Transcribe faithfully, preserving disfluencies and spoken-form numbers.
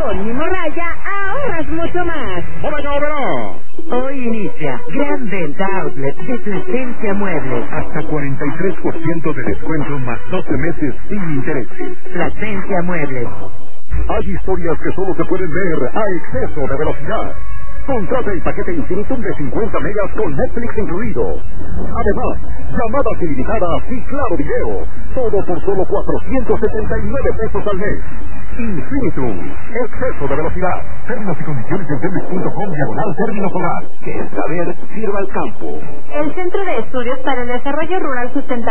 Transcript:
Con mi morralla ahorras mucho más. ¡Morralla Oberá! Hoy inicia Gran Venta Outlet de Plasencia Muebles. Hasta cuarenta y tres por ciento de descuento más doce meses sin intereses. Plasencia Muebles. Hay historias que solo se pueden ver a exceso de velocidad. Contrata el paquete Infinitum de cincuenta megas con Netflix incluido. Además, llamadas ilimitadas y claro video. Todo por solo cuatrocientos setenta y nueve pesos al mes. Infinitum. Exceso de velocidad. Términos y condiciones en telmex punto com diagonal término solar. Que el saber sirva al campo. El Centro de Estudios para el Desarrollo Rural Sustentable